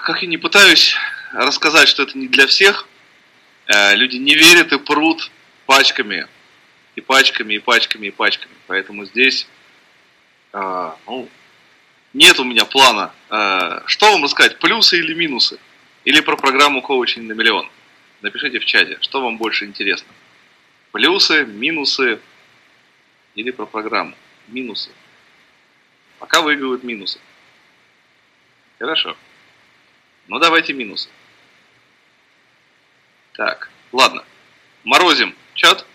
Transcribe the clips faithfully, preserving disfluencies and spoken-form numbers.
как я не пытаюсь рассказать, что это не для всех, люди не верят и прут пачками, и пачками, и пачками, и пачками. Поэтому здесь ну, нет у меня плана. Что вам рассказать, плюсы или минусы? Или про программу коучинг на миллион? Напишите в чате, что вам больше интересно. Плюсы, минусы или про программу? Минусы. Пока выигрывают минусы. Хорошо. Ну давайте минусы. Так, ладно. Морозим чат.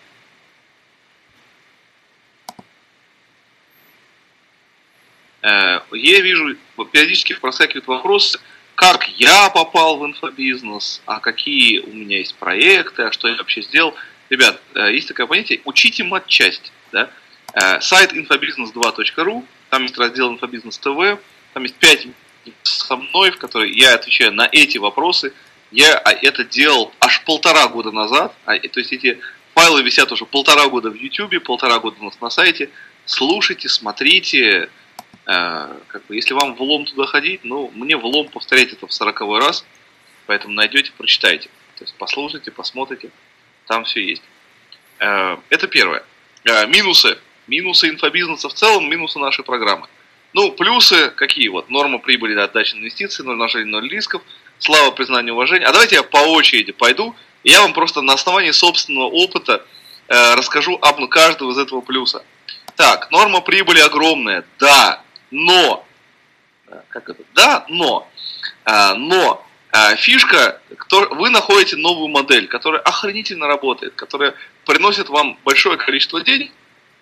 Я вижу, периодически проскакивают вопросы, как я попал в инфобизнес, а какие у меня есть проекты, а что я вообще сделал. Ребят, есть такое понятие, учите матчасть. Да? Сайт инфобизнес два точка ру, там есть раздел инфобизнес ТВ, там есть пять со мной, в которой я отвечаю на эти вопросы. Я это делал аж полтора года назад, то есть эти файлы висят уже полтора года в Ютубе, полтора года у нас на сайте. Слушайте, смотрите. Как бы, если вам влом туда ходить, ну, мне влом повторять это в сороковой раз, поэтому найдете, прочитайте. То есть послушайте, посмотрите, там все есть. Это первое. Минусы. Минусы инфобизнеса в целом, минусы нашей программы. Ну, плюсы какие вот? Норма прибыли, отдача инвестиций, ноль вложений, ноль рисков, слава, признание, уважение. А давайте я по очереди пойду, и я вам просто на основании собственного опыта расскажу об каждом из этого плюса. Так, норма прибыли огромная, да. Но, как это? Да, но, а, но а, фишка, кто, вы находите новую модель, которая охренительно работает, которая приносит вам большое количество денег,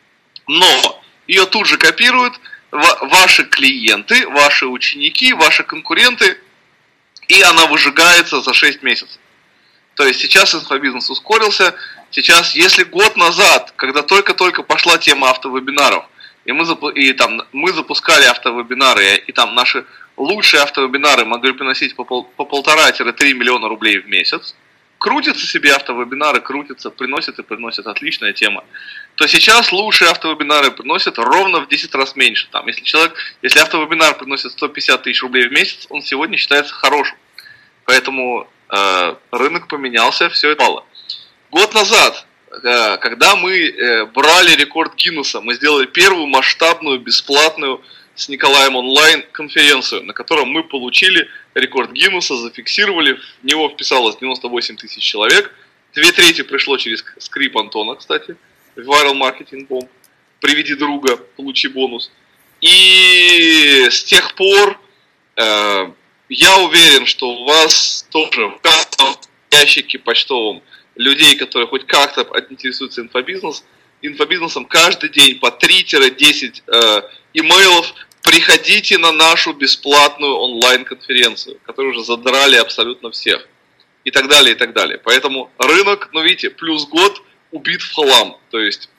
но ее тут же копируют в, ваши клиенты, ваши ученики, ваши конкуренты, и она выжигается за шесть месяцев. То есть сейчас инфобизнес ускорился, сейчас, если год назад, когда только-только пошла тема автовебинаров, И мы, и там, мы запускали автовебинары, и там наши лучшие автовебинары могли приносить по, пол, по полтора-три миллиона рублей в месяц. Крутятся себе автовебинары, крутятся, приносят и приносят. Отличная тема. То сейчас лучшие автовебинары приносят ровно в десять раз меньше. Там, если, человек, если автовебинар приносит сто пятьдесят тысяч рублей в месяц, он сегодня считается хорошим. Поэтому э, рынок поменялся, все это мало. Год назад, когда мы брали рекорд Гиннесса, мы сделали первую масштабную, бесплатную с Николаем онлайн конференцию, на котором мы получили рекорд Гиннесса, зафиксировали, в него вписалось девяносто восемь тысяч человек, две трети пришло через скрип Антона, кстати, Viral Marketing Bomb, приведи друга, получи бонус. И с тех пор э, я уверен, что у вас тоже в каждом ящике почтовом людей, которые хоть как-то интересуются инфобизнес, инфобизнесом, каждый день по три-десять э, имейлов. Приходите на нашу бесплатную онлайн-конференцию, которую уже задрали абсолютно всех. И так далее, и так далее. Поэтому рынок, ну видите, плюс год убит в хлам. То есть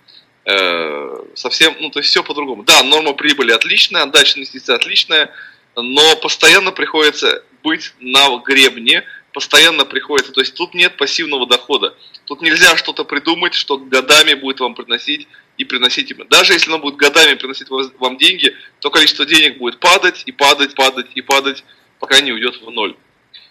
э, совсем, ну то есть все по-другому. Да, норма прибыли отличная, отдача инвестиций отличная, но постоянно приходится быть на гребне, постоянно приходится, то есть тут нет пассивного дохода. Тут нельзя что-то придумать, что годами будет вам приносить и приносить им. Даже если оно будет годами приносить вам деньги, то количество денег будет падать и падать, падать и падать, пока не уйдет в ноль.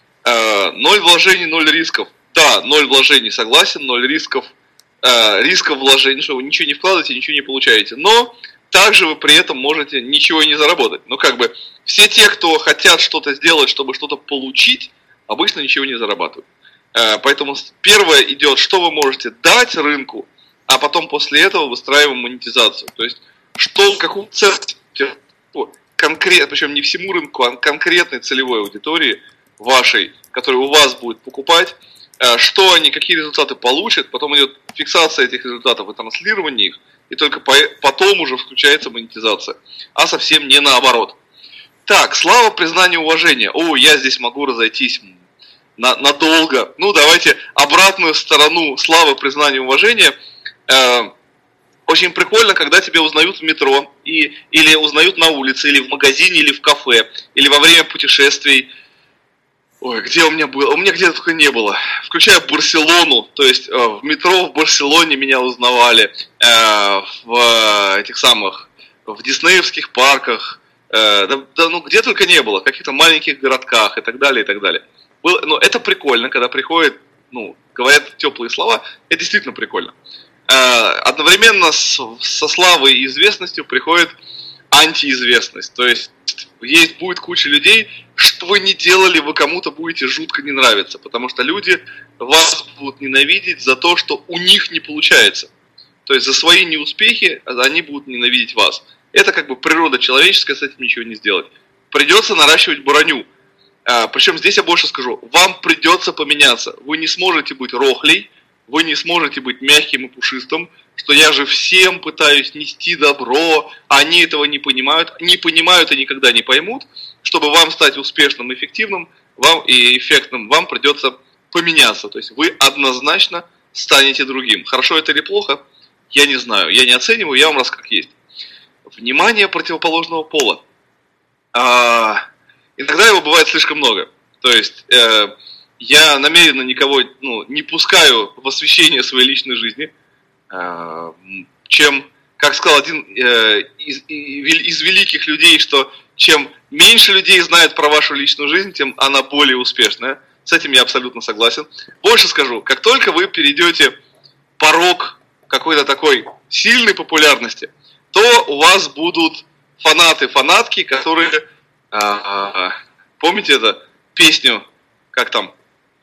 Ноль вложений, ноль рисков. Да, ноль вложений, согласен, ноль рисков. Рисков вложений, что вы ничего не вкладываете, ничего не получаете. Но также вы при этом можете ничего и не заработать. Ну как бы все те, кто хотят что-то сделать, чтобы что-то получить, обычно ничего не зарабатывают. Поэтому первое идет, что вы можете дать рынку, а потом после этого выстраиваем монетизацию. То есть, что, какую ценность конкретно, причем не всему рынку, а конкретной целевой аудитории вашей, которая у вас будет покупать, что они, какие результаты получат, потом идет фиксация этих результатов и транслирование их, и только потом уже включается монетизация, а совсем не наоборот. Так, слава, признание, уважение. О, я здесь могу разойтись на, надолго. Ну, давайте обратную сторону славы, признания, уважения. Э, очень прикольно, когда тебя узнают в метро, и, или узнают на улице, или в магазине, или в кафе, или во время путешествий. Ой, где у меня было? У меня где-то только не было. Включая Барселону, то есть э, в метро в Барселоне меня узнавали, э, в э, этих самых, в диснеевских парках, э, да, да, ну где только не было, в каких-то маленьких городках и так далее, и так далее. Было, ну, это прикольно, когда приходят, ну, говорят теплые слова, это действительно прикольно. Э, одновременно с, со славой и известностью приходит антиизвестность, то есть есть будет куча людей, что вы не делали, вы кому-то будете жутко не нравиться, потому что люди вас будут ненавидеть за то, что у них не получается. То есть за свои неуспехи они будут ненавидеть вас. Это как бы природа человеческая, с этим ничего не сделать. Придется наращивать броню. А, причем здесь я больше скажу, вам придется поменяться. Вы не сможете быть рохлей, вы не сможете быть мягким и пушистым, что я же всем пытаюсь нести добро, а они этого не понимают, не понимают и никогда не поймут. Чтобы вам стать успешным, эффективным вам и эффектным, вам придется поменяться. То есть вы однозначно станете другим. Хорошо это или плохо, я не знаю, я не оцениваю, я вам расскажу как есть. Внимание противоположного пола. А, иногда его бывает слишком много. То есть э, я намеренно никого ну, не пускаю в освещение своей личной жизни, э, чем, как сказал один э, из, из великих людей, что чем меньше людей знает про вашу личную жизнь, тем она более успешная. С этим я абсолютно согласен. Больше скажу, как только вы перейдете порог какой-то такой сильной популярности, то у вас будут фанаты, фанатки, которые... А, помните эту песню, как там?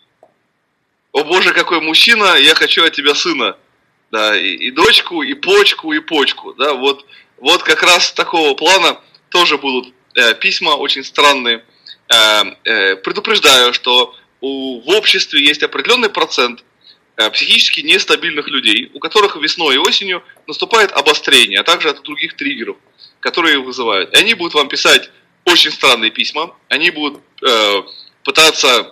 «О боже, какой мужчина, я хочу от тебя сына». Да, и, и дочку, и почку, и почку. Да, вот, вот как раз такого плана тоже будут э, письма очень странные. Э, э, предупреждаю, что у, в обществе есть определенный процент э, психически нестабильных людей, у которых весной и осенью наступает обострение, а также от других триггеров, которые вызывают. И они будут вам писать очень странные письма, они будут э, пытаться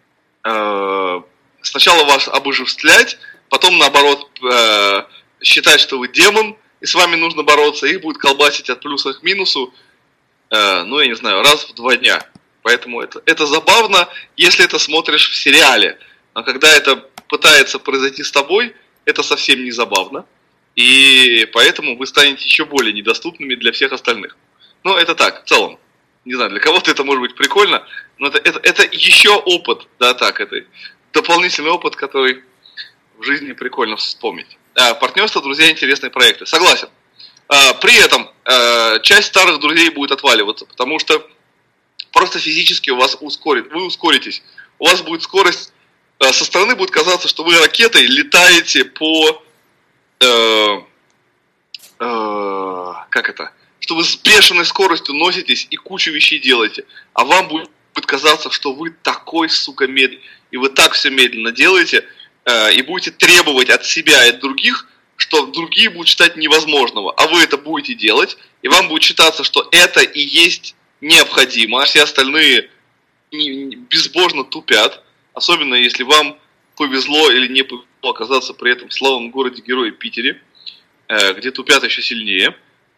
э, сначала вас обожествлять, потом, наоборот, э, считать, что вы демон, и с вами нужно бороться, их будет колбасить от плюса к минусу, э, ну, я не знаю, раз в два дня. Поэтому это, это забавно, если это смотришь в сериале. Но когда это пытается произойти с тобой, это совсем не забавно. И поэтому вы станете еще более недоступными для всех остальных. Ну, это так, в целом. Не знаю, для кого-то это может быть прикольно, но это, это, это еще опыт, да, так, это дополнительный опыт, который в жизни прикольно вспомнить. А, партнерство, друзья, интересные проекты. Согласен. А, при этом а, часть старых друзей будет отваливаться, потому что просто физически у вас ускорит, вы ускоритесь. У вас будет скорость, а, со стороны будет казаться, что вы ракетой летаете по... Э, э, как это? Что вы с бешеной скоростью носитесь и кучу вещей делаете. А вам будет казаться, что вы такой, сука, медленный. И вы так все медленно делаете, э, и будете требовать от себя и от других, что другие будут считать невозможного. А вы это будете делать, и вам будет считаться, что это и есть необходимо, а все остальные безбожно тупят. Особенно если вам повезло или не повезло оказаться при этом в славном городе-герое Питере, э, где тупят еще сильнее.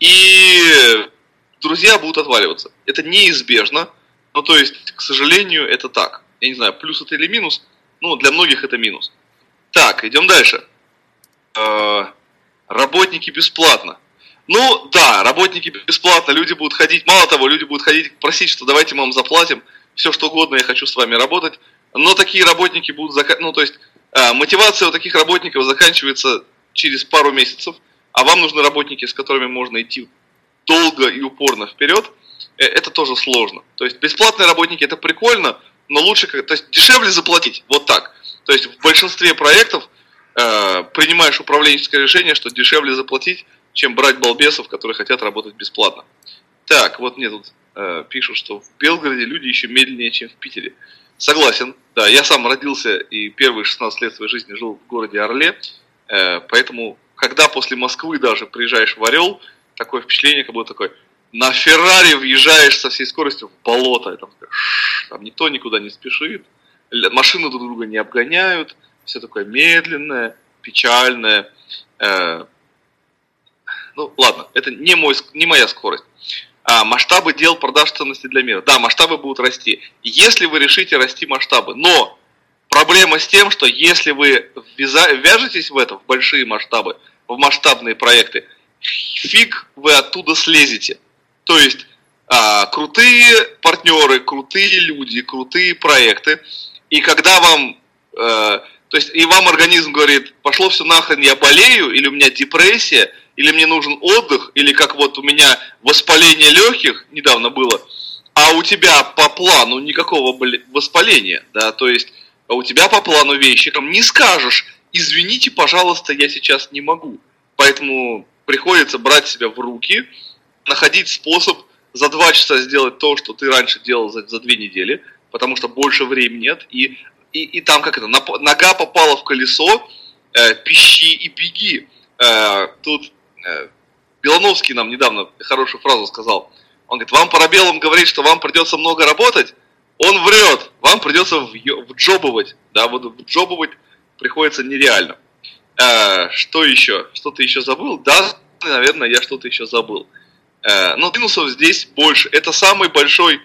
И друзья будут отваливаться. Это неизбежно. Ну, то есть, к сожалению, это так. Я не знаю, плюс это или минус. Ну, для многих это минус. Так, идем дальше. Э, работники бесплатно. Ну, да, работники бесплатно. Люди будут ходить. Мало того, люди будут ходить просить, что давайте мы вам заплатим. Все что угодно, я хочу с вами работать. Но такие работники будут... Зака... Ну, то есть, э, мотивация у таких работников заканчивается через пару месяцев. А вам нужны работники, с которыми можно идти долго и упорно вперед, это тоже сложно. То есть бесплатные работники это прикольно, но лучше, то есть дешевле заплатить, вот так. То есть в большинстве проектов э, принимаешь управленческое решение, что дешевле заплатить, чем брать балбесов, которые хотят работать бесплатно. Так, вот мне тут э, пишут, что в Белгороде люди еще медленнее, чем в Питере. Согласен, да, я сам родился и первые шестнадцать лет своей жизни жил в городе Орле, э, поэтому... Когда после Москвы даже приезжаешь в Орел, такое впечатление, как будто такой, на Феррари въезжаешь со всей скоростью в болото, и там, там никто никуда не спешит, машины друг друга не обгоняют, все такое медленное, печальное. Э, ну, ладно, это не, мой, не моя скорость. А масштабы дел, продаж, ценностей для мира. Да, масштабы будут расти. Если вы решите расти масштабы, но... Проблема с тем, что если вы вяжетесь в это, в большие масштабы, в масштабные проекты, фиг вы оттуда слезете. То есть а, крутые партнеры, крутые люди, крутые проекты. И когда вам, э, то есть и вам организм говорит, пошло все нахрен, я болею, или у меня депрессия, или мне нужен отдых, или как вот у меня воспаление легких недавно было, а у тебя по плану никакого воспаления, да, то есть у тебя по плану вещи, там не скажешь, извините, пожалуйста, я сейчас не могу. Поэтому приходится брать себя в руки, находить способ за два часа сделать то, что ты раньше делал за, за две недели, потому что больше времени нет, и, и, и там как это, нога попала в колесо, э, пищи и беги. Э, тут э, Белановский нам недавно хорошую фразу сказал. Он говорит, вам Парабеллум говорит, что вам придется много работать, он врет, вам придется вджобывать, да, вот вджобывать приходится нереально. Э, что еще? Что-то еще забыл? Да, наверное, я что-то еще забыл. Э, но минусов здесь больше. Это самый большой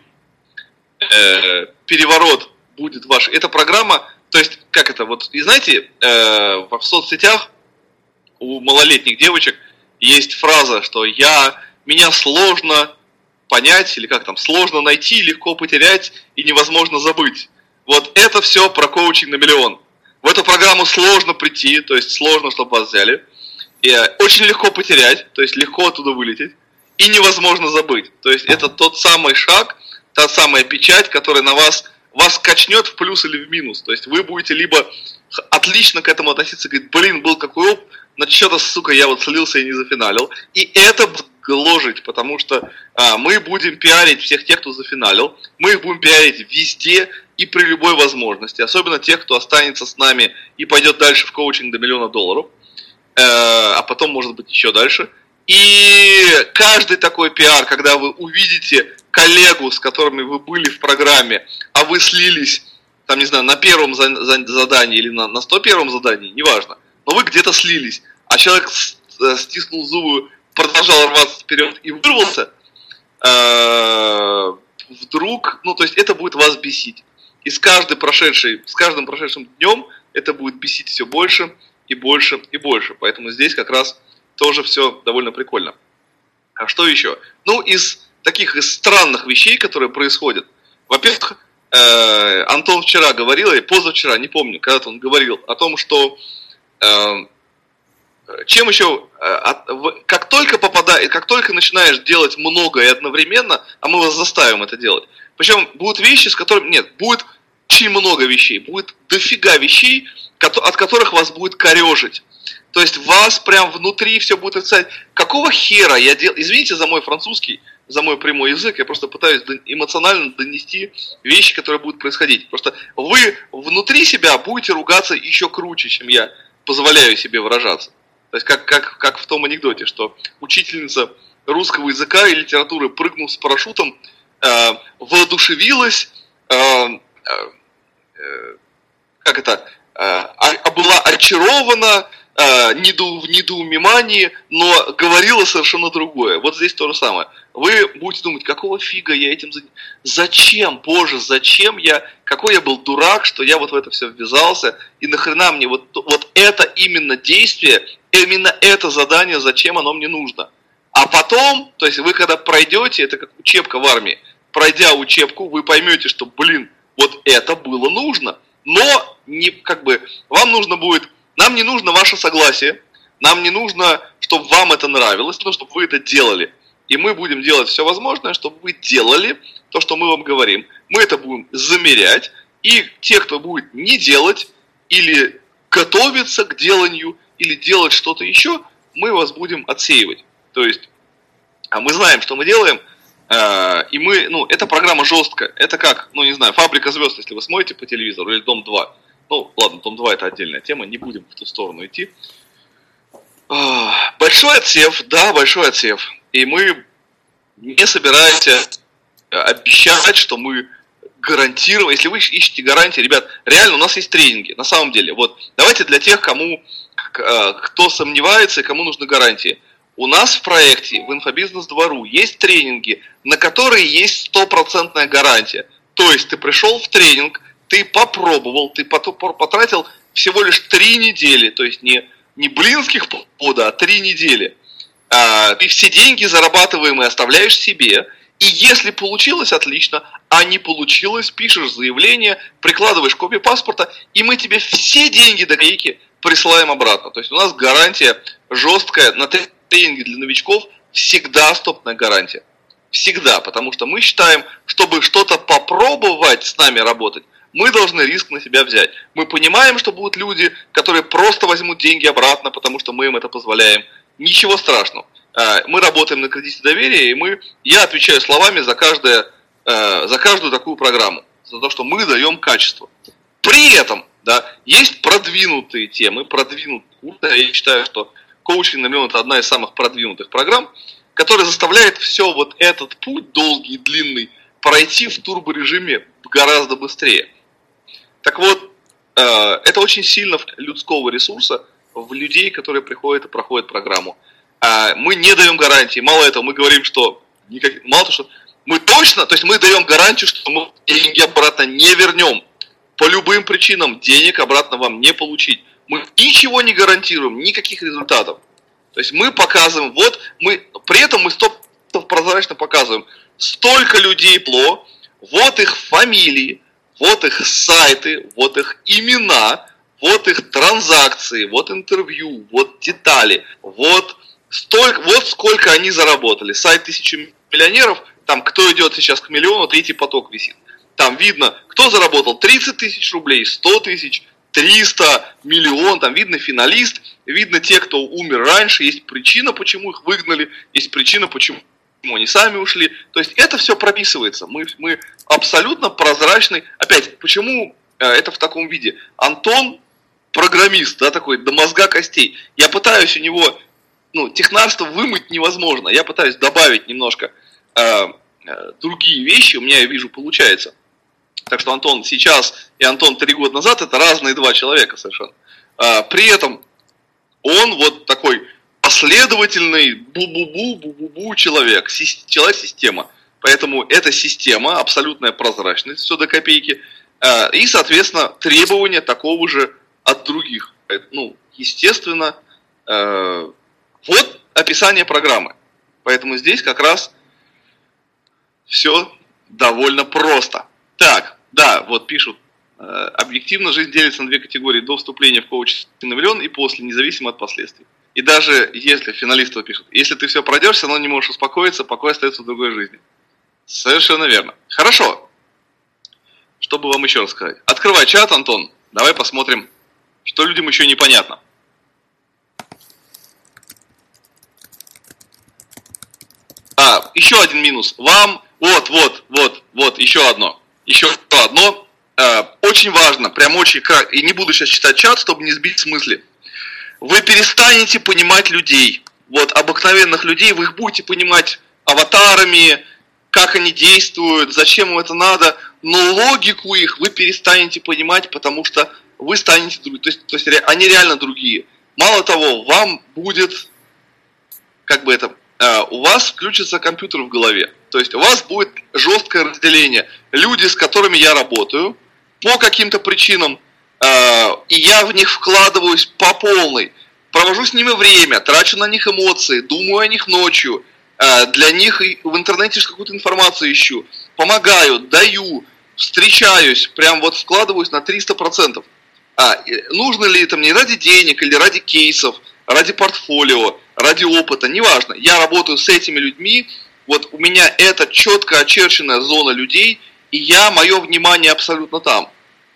э, переворот будет ваш. Эта программа, то есть, как это, вот, и знаете, э, в соцсетях у малолетних девочек есть фраза, что я, меня сложно понять, или как там, сложно найти, легко потерять и невозможно забыть. Вот это все про коучинг на миллион. В эту программу сложно прийти, то есть сложно, чтобы вас взяли. И очень легко потерять, то есть легко оттуда вылететь. И невозможно забыть. То есть это тот самый шаг, та самая печать, которая на вас, вас качнет в плюс или в минус. То есть вы будете либо отлично к этому относиться, говорить, блин, был какой опыт, но что-то, сука, я вот слился и не зафиналил. И это гложить, потому что а, мы будем пиарить всех тех, кто зафиналил. Мы их будем пиарить везде и при любой возможности. Особенно тех, кто останется с нами и пойдет дальше в коучинг до миллиона долларов. Э, а потом, может быть, еще дальше. И каждый такой пиар, когда вы увидите коллегу, с которыми вы были в программе, а вы слились, там, не знаю, на первом за- за- задании или на, на сто первом задании, неважно, но вы где-то слились, а человек с- стиснул зубы, продолжал рваться вперед и вырвался, э- вдруг, ну, то есть это будет вас бесить. И с, каждой прошедшей, с каждым прошедшим днем это будет бесить все больше и больше и больше. Поэтому здесь как раз тоже все довольно прикольно. А что еще? Ну, из таких из странных вещей, которые происходят. Во-первых, э, Антон вчера говорил, и позавчера, не помню, когда-то он говорил о том, что э, чем еще, э, как только попадаешь, как только начинаешь делать много и одновременно, а мы вас заставим это делать, причем будут вещи, с которыми, нет, будет очень много вещей, будет дофига вещей, от которых вас будет корежить. То есть вас прям внутри все будет отрицать. Какого хера я делаю? Извините за мой французский, за мой прямой язык, я просто пытаюсь эмоционально донести вещи, которые будут происходить. Просто вы внутри себя будете ругаться еще круче, чем я позволяю себе выражаться. То есть как, как, как в том анекдоте, что учительница русского языка и литературы, прыгнув с парашютом, э, воодушевилась, э, э, э, как это, э, а, была очарована, э, недо, в недоумевании, но говорила совершенно другое. Вот здесь то же самое. Вы будете думать, какого фига я этим занимаюсь? Зачем, боже, зачем я, какой я был дурак, что я вот в это все ввязался, и нахрена мне вот, вот это именно действие, именно это задание, зачем оно мне нужно? А потом, то есть вы когда пройдете, это как учебка в армии, пройдя учебку, вы поймете, что, блин, вот это было нужно. Но не, как бы, вам нужно будет, нам не нужно ваше согласие, нам не нужно, чтобы вам это нравилось, но чтобы вы это делали. И мы будем делать все возможное, чтобы вы делали то, что мы вам говорим. Мы это будем замерять. И те, кто будет не делать, или готовиться к деланию, или делать что-то еще, мы вас будем отсеивать. То есть, а мы знаем, что мы делаем, э, и мы, ну, эта программа жесткая. Это как, ну, не знаю, «Фабрика звезд», если вы смотрите по телевизору, или «Дом два». Ну, ладно, «Дом два» это отдельная тема, не будем в ту сторону идти. Большой отсев, да, большой отсев. И мы не собираемся обещать, что мы гарантируем. Если вы ищете гарантии, ребят, реально у нас есть тренинги, на самом деле. Вот, давайте для тех, кому, кто сомневается и кому нужны гарантии. У нас в проекте, в Инфобизнес два точка ру, есть тренинги, на которые есть стопроцентная гарантия. То есть ты пришел в тренинг, ты попробовал, ты потратил всего лишь три недели, то есть не, не блинских полгода, а три недели. Ты все деньги зарабатываемые оставляешь себе, И если получилось, отлично, а не получилось, пишешь заявление, прикладываешь копию паспорта, и мы тебе все деньги до копейки присылаем обратно. То есть у нас гарантия жесткая на тренинги для новичков, всегда стопная гарантия. Всегда, потому что мы считаем, чтобы что-то попробовать с нами работать, мы должны риск на себя взять. Мы понимаем, что будут люди, которые просто возьмут деньги обратно, потому что мы им это позволяем. Ничего страшного. Мы работаем на кредите доверия, и мы, я отвечаю словами за, каждое, за каждую такую программу, за то, что мы даем качество. При этом, да, есть продвинутые темы, продвинутые курсы. Я считаю, что коучинг на миллион – это одна из самых продвинутых программ, которая заставляет все вот этот путь долгий и длинный пройти в турборежиме гораздо быстрее. Так вот, это очень сильно людского ресурса в людей, которые приходят и проходят программу. Мы не даем гарантии. Мало этого, мы говорим, что никак, мало того, что мы точно, то есть мы даем гарантию, что мы деньги обратно не вернем. По любым причинам денег обратно вам не получить. Мы ничего не гарантируем, никаких результатов. То есть мы показываем, вот мы, при этом мы стоп прозрачно показываем, столько людей пло, вот их фамилии, вот их сайты, вот их имена, вот их транзакции, вот интервью, вот детали, вот столько, вот сколько они заработали. Сайт тысячи миллионеров, там кто идет сейчас к миллиону, третий поток висит. Там видно, кто заработал тридцать тысяч рублей, сто тысяч, триста, миллион, там видно финалист, видно те, кто умер раньше, есть причина, почему их выгнали, есть причина, почему они сами ушли. То есть это все прописывается. Мы, мы абсолютно прозрачный. Опять, почему это в таком виде? Антон программист, да, такой до мозга костей. Я пытаюсь у него, ну, технарство вымыть невозможно. Я пытаюсь добавить немножко э, э, другие вещи. У меня, я вижу, получается. Так что Антон сейчас и Антон три года назад это разные два человека совершенно. Э, при этом он вот такой последовательный бу-бу-бу, бу-бу-бу человек, человек-система. Поэтому эта система, абсолютная прозрачность, все до копейки. Э, и, соответственно, требования такого же от других. Ну, естественно, э, вот описание программы. Поэтому здесь как раз все довольно просто. Так, да, вот пишут, э, объективно жизнь делится на две категории: до вступления в коучинг на миллион и после, независимо от последствий. И даже если финалисты пишут, если ты все пройдешь, все равно не можешь успокоиться, покой остается в другой жизни. Совершенно верно. Хорошо. Что бы вам еще рассказать? Открывай чат, Антон. Давай посмотрим, что людям еще непонятно. А, еще один минус. Вам, вот, вот, вот, вот, еще одно. Еще одно. Э, очень важно, прям очень, и не буду сейчас читать чат, чтобы не сбить с мысли. Вы перестанете понимать людей. Вот обыкновенных людей, вы их будете понимать аватарами, как они действуют, зачем им это надо, но логику их вы перестанете понимать, потому что вы станете другими, то есть, то есть они реально другие. Мало того, вам будет, как бы это, э, у вас включится компьютер в голове. То есть у вас будет жесткое разделение. Люди, с которыми я работаю, по каким-то причинам, э, и я в них вкладываюсь по полной, провожу с ними время, трачу на них эмоции, думаю о них ночью, э, для них в интернете какую-то информацию ищу, помогаю, даю, встречаюсь, прям вот вкладываюсь на триста процентов. А, нужно ли это мне ради денег или ради кейсов, ради портфолио, ради опыта, неважно. Я работаю с этими людьми, вот у меня это четко очерченная зона людей, и я, мое внимание абсолютно там.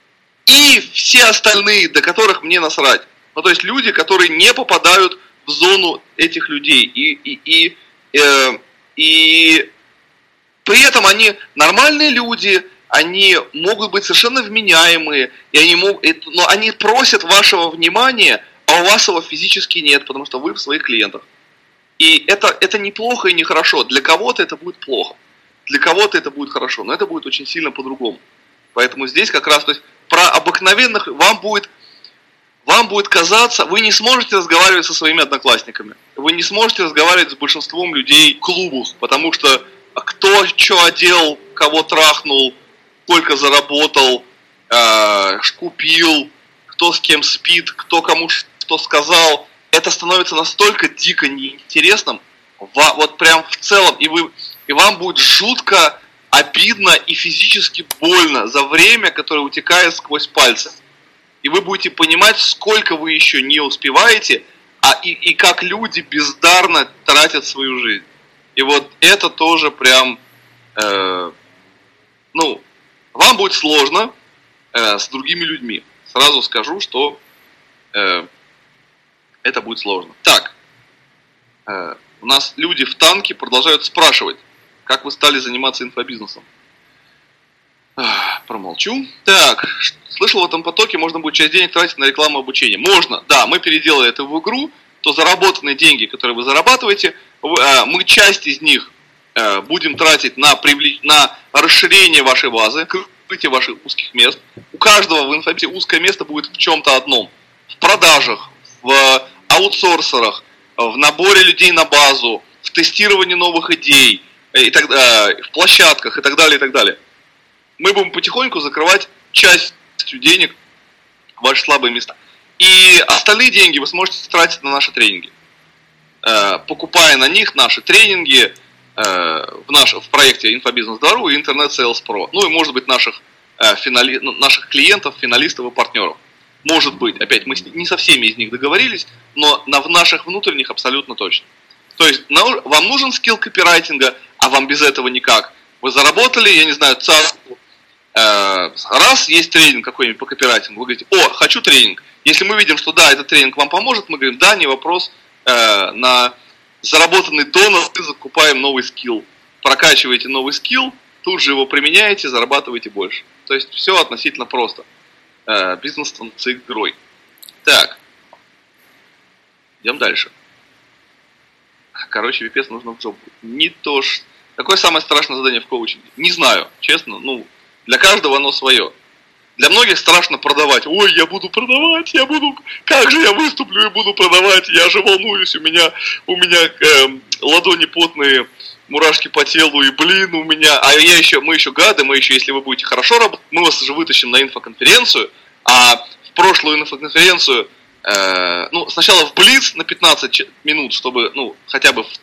И все остальные, до которых мне насрать. Ну, то есть люди, которые не попадают в зону этих людей. И, и, и, э, и при этом они нормальные люди, они могут быть совершенно вменяемые, и они могут, но они просят вашего внимания, а у вас его физически нет, потому что вы в своих клиентах. И это, это неплохо и нехорошо. Для кого-то это будет плохо, для кого-то это будет хорошо, но это будет очень сильно по-другому. Поэтому здесь как раз, то есть про обыкновенных вам будет, вам будет казаться, вы не сможете разговаривать со своими одноклассниками, вы не сможете разговаривать с большинством людей в клубах, потому что кто что одел, кого трахнул, сколько заработал, э, купил, кто с кем спит, кто кому что сказал, это становится настолько дико неинтересным, вот прям в целом, и, вы, и вам будет жутко обидно и физически больно за время, которое утекает сквозь пальцы. И вы будете понимать, сколько вы еще не успеваете, а и, и как люди бездарно тратят свою жизнь. И вот это тоже прям, э, ну, вам будет сложно э, с другими людьми. Сразу скажу, что э, это будет сложно. Так, э, у нас люди в танке продолжают спрашивать, как вы стали заниматься инфобизнесом. Ах, промолчу. Так, слышал, в этом потоке можно будет часть денег тратить на рекламу обучения. Можно, да, мы переделали это в игру, то заработанные деньги, которые вы зарабатываете, мы часть из них будем тратить на, привлеч... на расширение вашей базы, открытие ваших узких мест. У каждого в инфобизнесе узкое место будет в чем-то одном. В продажах, в аутсорсерах, в наборе людей на базу, в тестировании новых идей, и так, в площадках и так далее, и так далее. Мы будем потихоньку закрывать частью денег ваши слабые места. И остальные деньги вы сможете тратить на наши тренинги. Покупая на них наши тренинги в, наш, в проекте Инфобизнес.Двору и Интернет Сейлс Про. Ну и, может быть, наших, финали, наших клиентов, финалистов и партнеров. Может быть, опять, мы не со всеми из них договорились, но на, в наших внутренних абсолютно точно. То есть вам нужен скилл копирайтинга, а вам без этого никак. Вы заработали, я не знаю, царству. Раз есть тренинг какой-нибудь по копирайтингу, вы говорите, о, хочу тренинг. Если мы видим, что да, этот тренинг вам поможет, мы говорим, да, не вопрос, на заработанный донор мы закупаем новый скилл. Прокачиваете новый скилл, тут же его применяете, зарабатываете больше. То есть все относительно просто. Бизнес становится игрой. Так, идем дальше. Короче, пипец, нужно в жопу. Не то ж. Какое самое страшное задание в коучинге? Не знаю, честно. Ну, для каждого оно свое. Для многих страшно продавать. Ой, я буду продавать, я буду... Как же я выступлю и буду продавать? Я же волнуюсь, у меня, у меня э, ладони потные, мурашки по телу, и блин, у меня... А я еще, мы еще гады, мы еще, если вы будете хорошо работать, мы вас же вытащим на инфоконференцию, а в прошлую инфоконференцию, э, ну, сначала в Блиц на пятнадцать минут, чтобы, ну, хотя бы, в,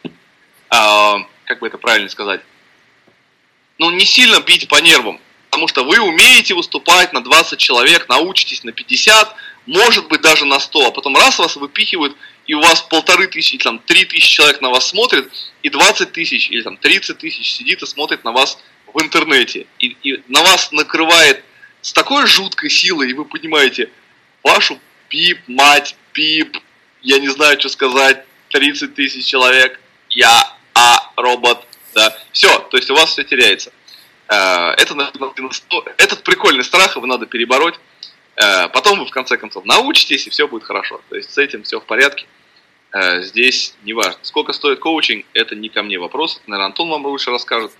э, как бы это правильно сказать, ну, не сильно бить по нервам, потому что вы умеете выступать на двадцать человек, научитесь на пятьдесят, может быть даже на сто, а потом раз вас выпихивают, и у вас полторы тысячи, там, три тысячи человек на вас смотрит, и двадцать тысяч или там тридцать тысяч сидит и смотрит на вас в интернете. И, и на вас накрывает с такой жуткой силой, и вы понимаете, вашу пип, мать, пип, я не знаю, что сказать, тридцать тысяч человек, я, а, робот, да, все, то есть у вас все теряется. Это, этот прикольный страх, его надо перебороть. Потом вы в конце концов научитесь, и все будет хорошо. То есть с этим все в порядке. Здесь не важно. Сколько стоит коучинг, это не ко мне вопрос. Это, наверное, Антон вам лучше расскажет.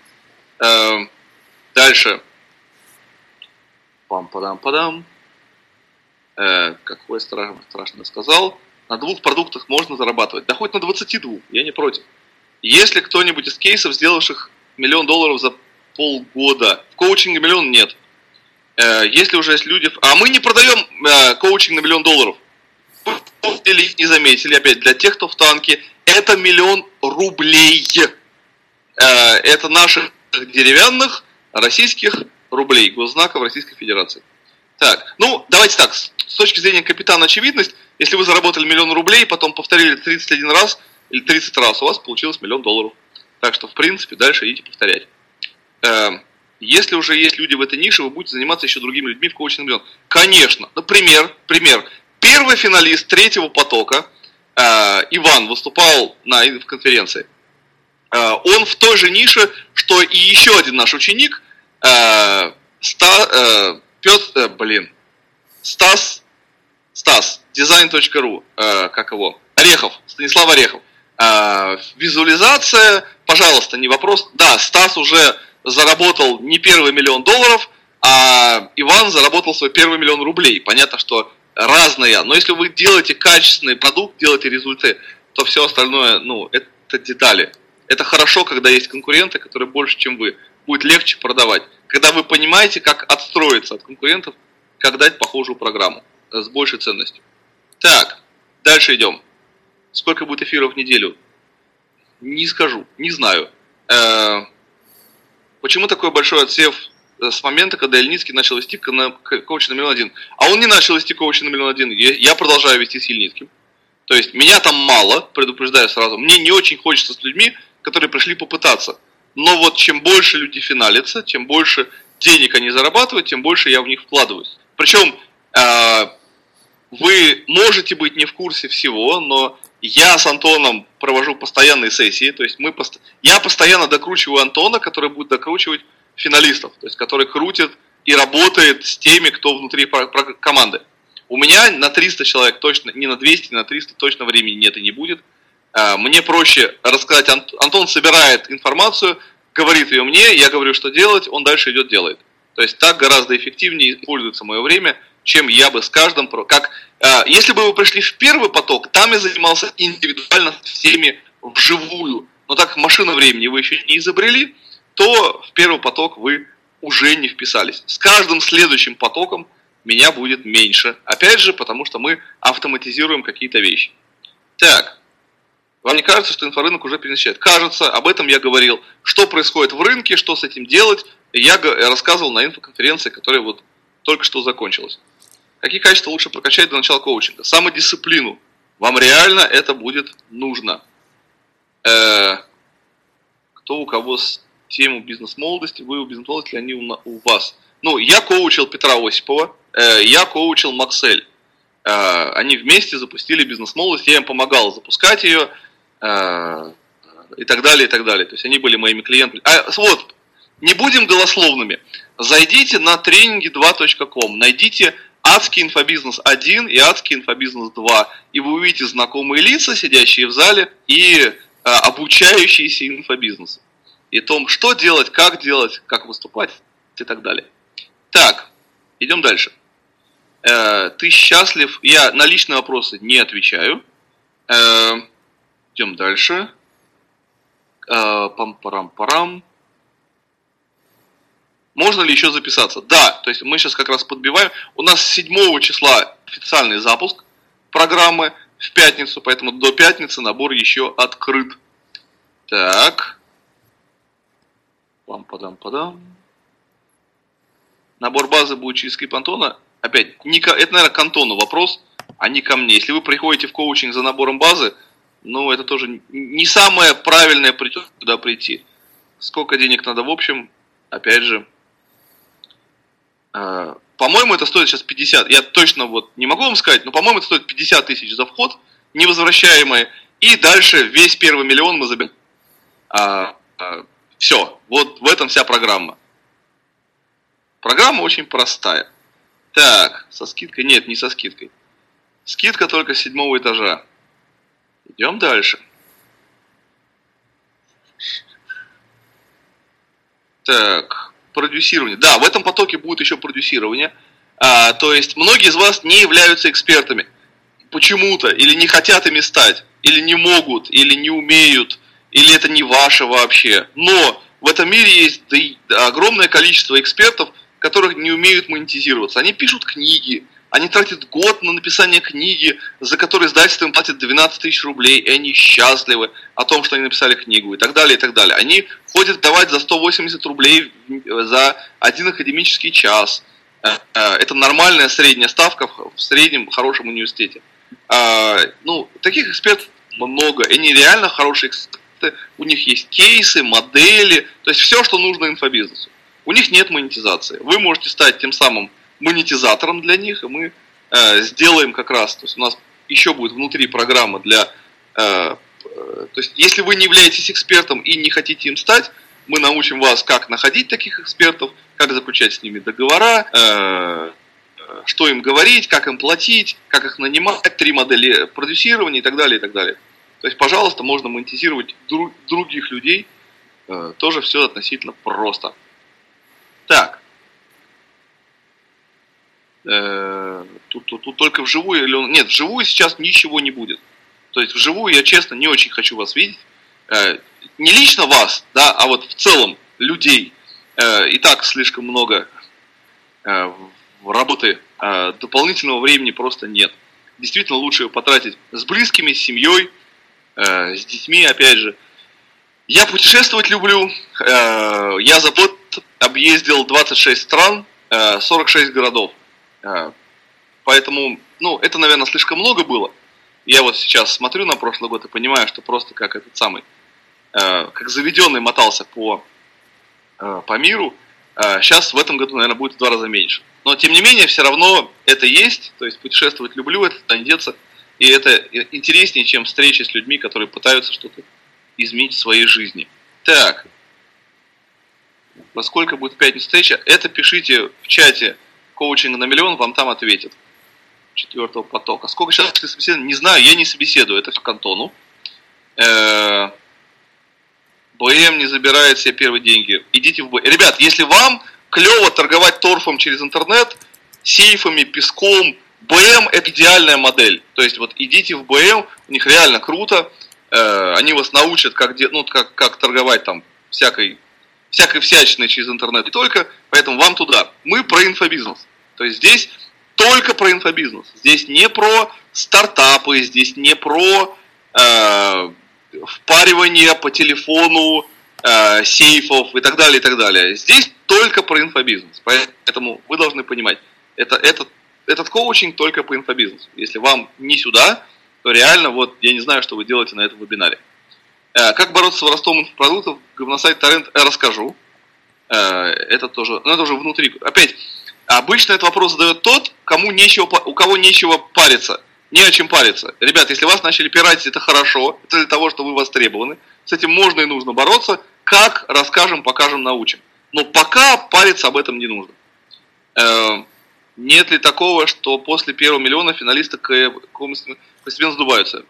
Дальше. Пам-падам-падам. Какое страшно, страшно сказал. На двух продуктах можно зарабатывать. Да хоть на двадцати двух, я не против. Если кто-нибудь из кейсов, сделавших миллион долларов за полгода. В коучинге миллион нет. Э, если уже есть люди... А мы не продаем э, коучинг на миллион долларов. Или не заметили, опять, для тех, кто в танке, это миллион рублей. Э, это наших деревянных российских рублей, госзнаков Российской Федерации. Так, ну, давайте так, с точки зрения капитана очевидность, если вы заработали миллион рублей, потом повторили тридцать один раз или тридцать раз, у вас получилось миллион долларов. Так что, в принципе, дальше идите повторять. Если уже есть люди в этой нише, вы будете заниматься еще другими людьми в коучинге. Конечно. Например, пример. Первый финалист третьего потока, э, Иван, выступал на конференции. Э, он в той же нише, что и еще один наш ученик, э, Ста, э, Петр, э, блин, Стас, Стас, дизайн точка ру, э, как его, Орехов, Станислав Орехов. Э, визуализация, пожалуйста, не вопрос. Да, Стас уже заработал не первый миллион долларов, а Иван заработал свой первый миллион рублей. Понятно, что разные, но если вы делаете качественный продукт, делаете результаты, то все остальное, ну, это детали. Это хорошо, когда есть конкуренты, которые больше, чем вы. Будет легче продавать. Когда вы понимаете, как отстроиться от конкурентов, как дать похожую программу с большей ценностью. Так, дальше идем. Сколько будет эфиров в неделю? Не скажу, не знаю. Почему такой большой отсев с момента, когда Ильницкий начал вести коуч на миллион один? А он не начал вести коуч на миллион один. Я продолжаю вести с Ильницким. То есть меня там мало, предупреждаю сразу. Мне не очень хочется с людьми, которые пришли попытаться. Но вот чем больше люди финалятся, чем больше денег они зарабатывают, тем больше я в них вкладываюсь. Причем э, вы можете быть не в курсе всего, но я с Антоном провожу постоянные сессии. То есть мы пост... я постоянно докручиваю Антона, который будет докручивать финалистов. То есть который крутит и работает с теми, кто внутри команды. У меня на триста человек точно, не на двести, на триста точно времени нет и не будет. Мне проще рассказать, Антон собирает информацию, говорит ее мне, я говорю, что делать, он дальше идет, делает. То есть так гораздо эффективнее используется мое время, чем я бы с каждым... Как, если бы вы пришли в первый поток, там я занимался индивидуально с всеми вживую. Но так как машина времени вы еще не изобрели, то в первый поток вы уже не вписались. С каждым следующим потоком меня будет меньше. Опять же, потому что мы автоматизируем какие-то вещи. Так. Вам не кажется, что инфорынок уже перенасыщает? Кажется, об этом я говорил. Что происходит в рынке, что с этим делать, я рассказывал на инфоконференции, которая вот только что закончилась. Какие качества лучше прокачать до начала коучинга? Самодисциплину. Вам реально это будет нужно. Э-э- кто у кого с тему бизнес-молодости? Вы у бизнес-молодости, или они у, у вас? Ну, я коучил Петра Осипова, э- я коучил Максель. Э- они вместе запустили бизнес-молодость, я им помогал запускать ее. И так далее, и так далее. То есть они были моими клиентами. А вот, не будем голословными. Зайдите на тренинги два точка ком, найдите адский инфобизнес один и адский инфобизнес два, и вы увидите знакомые лица, сидящие в зале, и а, обучающиеся инфобизнесу. И том, что делать, как делать, как выступать, и так далее. Так, идем дальше. Э, ты счастлив? Я на личные вопросы не отвечаю. Э, Идем дальше. Пам-парам-парам. Можно ли еще записаться? Да, то есть мы сейчас как раз подбиваем. У нас седьмого числа официальный запуск программы в пятницу, поэтому до пятницы набор еще открыт. Так. Пам-падам-падам. Набор базы будет через скрипт Антона. Опять, не, это, наверное, к Антону вопрос, а не ко мне. Если вы приходите в коучинг за набором базы, ну, это тоже не самое правильное прийти, куда прийти. Сколько денег надо в общем, опять же. Э, по-моему, это стоит сейчас пятьдесят. Я точно вот не могу вам сказать, но, по-моему, это стоит пятьдесят тысяч за вход, невозвращаемые. И дальше весь первый миллион мы заберем. А, а, все, вот в этом вся программа. Программа очень простая. Так, со скидкой? Нет, не со скидкой. Скидка только с седьмого этажа. Идем дальше. Так, продюсирование. Да, в этом потоке будет еще продюсирование. А, то есть многие из вас не являются экспертами. Почему-то. Или не хотят ими стать. Или не могут. Или не умеют. Или это не ваше вообще. Но в этом мире есть да, да, огромное количество экспертов, которые не умеют монетизироваться. Они пишут книги. Они тратят год на написание книги, за которую издательство им платит двенадцать тысяч рублей, и они счастливы о том, что они написали книгу, и так далее, и так далее. Они ходят давать за сто восемьдесят рублей за один академический час. Это нормальная средняя ставка в среднем хорошем университете. Ну, таких экспертов много, они реально хорошие эксперты, у них есть кейсы, модели, то есть все, что нужно инфобизнесу. У них нет монетизации. Вы можете стать тем самым монетизатором для них, и мы э, сделаем как раз, то есть у нас еще будет внутри программа для, э, э, то есть если вы не являетесь экспертом и не хотите им стать, мы научим вас, как находить таких экспертов, как заключать с ними договора, э, э, что им говорить, как им платить, как их нанимать, три модели продюсирования и так далее, и так далее. То есть, пожалуйста, можно монетизировать друг, других людей, э, тоже все относительно просто. Так. Тут, тут, тут только вживую или он... Нет, вживую сейчас ничего не будет. То есть вживую я, честно, не очень хочу вас видеть. Не лично вас, да, а вот в целом людей. И так слишком много работы, дополнительного времени просто нет. Действительно лучше его потратить с близкими, с семьей, с детьми, опять же. Я путешествовать люблю. Я за год объездил двадцать шесть стран, сорок шесть городов. Поэтому, ну, это, наверное, слишком много было. Я вот сейчас смотрю на прошлый год и понимаю, что просто как этот самый, как заведенный мотался по, по миру. Сейчас в этом году, наверное, будет в два раза меньше. Но, тем не менее, все равно это есть. То есть путешествовать люблю, это не деться. И это интереснее, чем встречи с людьми, которые пытаются что-то изменить в своей жизни. Так. Во сколько будет в пятницу встреча? Это пишите в чате коучинга на миллион, вам там ответят. Четвертого потока. Сколько сейчас собеседований? Не знаю, я не собеседую. Это все к Антону. БМ не забирает все первые деньги. Идите в БМ. Ребят, если вам клево торговать торфом через интернет, сейфами, песком, БМ это идеальная модель. То есть вот идите в БМ, у них реально круто. Они вас научат, как, ну, как, как торговать там всякой, всякой всячиной через интернет. И только, поэтому вам туда. Мы про инфобизнес. То есть здесь только про инфобизнес. Здесь не про стартапы, здесь не про э, впаривание по телефону э, сейфов и так далее, и так далее. Здесь только про инфобизнес. Поэтому вы должны понимать, это, этот, этот коучинг только по инфобизнесу. Если вам не сюда, то реально, вот, я не знаю, что вы делаете на этом вебинаре. Э, как бороться с воровством инфопродуктов, говносайт Торрент, э, расскажу. Э, это тоже, ну, это уже внутри. Опять, обычно этот вопрос задает тот, кому нечего, у кого нечего париться. Не о чем париться. Ребят, если вас начали пиратить, это хорошо. Это для того, что вы востребованы. С этим можно и нужно бороться. Как, расскажем, покажем, научим. Но пока париться об этом не нужно. Э, нет ли такого, что после первого миллиона финалисты постепенно сдуваются?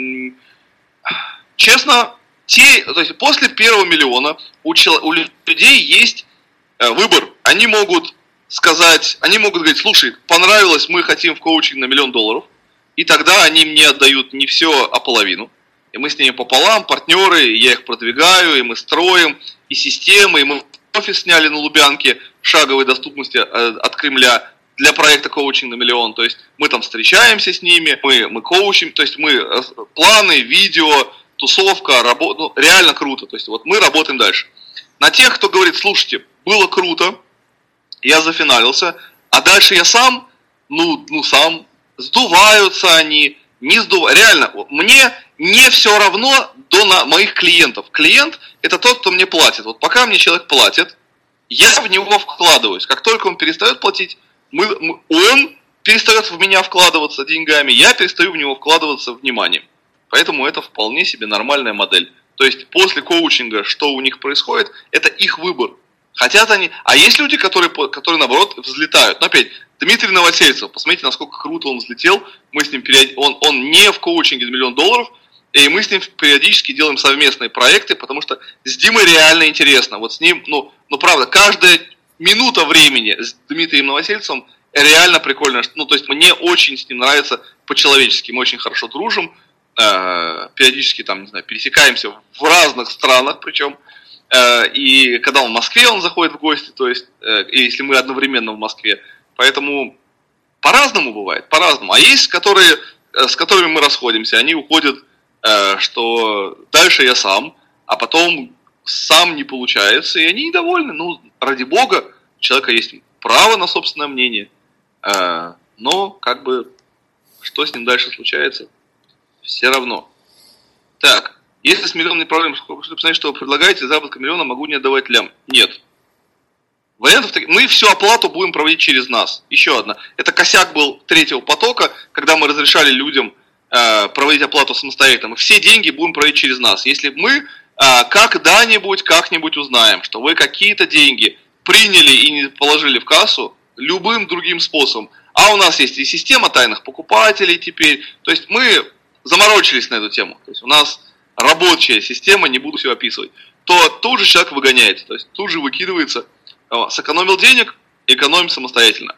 Честно, те, то есть после первого миллиона у, чел, у людей есть э, выбор. Они могут сказать, они могут говорить, слушай, понравилось, мы хотим в коучинг на миллион долларов. И тогда они мне отдают не все, а половину. И мы с ними пополам, партнеры, и я их продвигаю, и мы строим, и системы, и мы офис сняли на Лубянке шаговой доступности от Кремля для проекта коучинг на миллион. То есть мы там встречаемся с ними, мы, мы коучим, то есть мы планы, видео, тусовка, работа, ну, реально круто. То есть вот мы работаем дальше. На тех, кто говорит, слушайте, было круто, я зафиналился, а дальше я сам, ну, ну сам, сдуваются они, не сдуваются. Реально, мне не все равно до на моих клиентов. Клиент это тот, кто мне платит. Вот пока мне человек платит, я в него вкладываюсь. Как только он перестает платить, мы, мы, он перестает в меня вкладываться деньгами, я перестаю в него вкладываться вниманием. Поэтому это вполне себе нормальная модель. То есть после коучинга, что у них происходит, это их выбор. Хотят они... А есть люди, которые, которые наоборот, взлетают. Но опять, Дмитрий Новосельцев, посмотрите, насколько круто он взлетел. Мы с ним период... он, он не в коучинге на миллион долларов, и мы с ним периодически делаем совместные проекты, потому что с Димой реально интересно. Вот с ним, ну, ну правда, каждая минута времени с Дмитрием Новосельцевым реально прикольно. Ну, то есть мне очень с ним нравится по-человечески, мы очень хорошо дружим, э, периодически там, не знаю, пересекаемся в разных странах, причем. И когда он в Москве, он заходит в гости, то есть, если мы одновременно в Москве. Поэтому по-разному бывает, по-разному. А есть, которые, с которыми мы расходимся, они уходят, что дальше я сам, а потом сам не получается, и они недовольны. Ну, ради бога, у человека есть право на собственное мнение, но как бы, что с ним дальше случается, все равно. Так. Если с миллионной проблемой, чтобы посмотреть, что вы предлагаете, заработка миллиона могу не отдавать лям. Нет. Вариантов таких. Мы всю оплату будем проводить через нас. Еще одна. Это косяк был третьего потока, когда мы разрешали людям э, проводить оплату самостоятельно. Мы все деньги будем проводить через нас. Если мы э, когда-нибудь, как-нибудь узнаем, что вы какие-то деньги приняли и не положили в кассу, любым другим способом. А у нас есть и система тайных покупателей теперь. То есть мы заморочились на эту тему. То есть у нас рабочая система, не буду все описывать, то тут же человек выгоняется, то есть тут же выкидывается, сэкономил денег, экономим самостоятельно.